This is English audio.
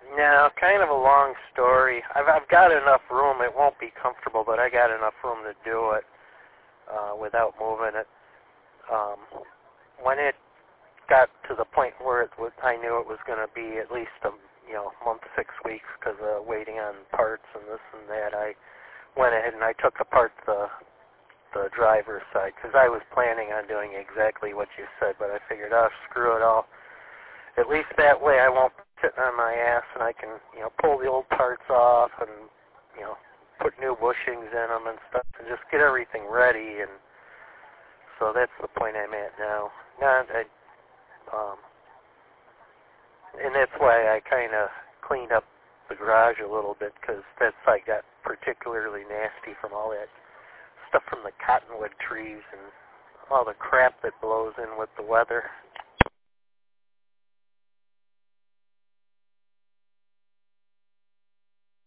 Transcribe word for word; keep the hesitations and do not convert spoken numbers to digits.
No, kind of a long story. I've I've got enough room. It won't be comfortable, but I got enough room to do it uh, without moving it. Um, when it got to the point where it was, I knew it was going to be at least a you know month, six weeks because of waiting on parts and this and that. I went ahead and I took apart the the driver's side because I was planning on doing exactly what you said, but I figured, oh, screw it all. At least that way I won't be sitting on my ass and I can, you know, pull the old parts off and, you know, put new bushings in them and stuff and just get everything ready. And so that's the point I'm at now. Not, I, um, and that's why I kind of cleaned up the garage a little bit because that side got particularly nasty from all that stuff from the cottonwood trees and all the crap that blows in with the weather.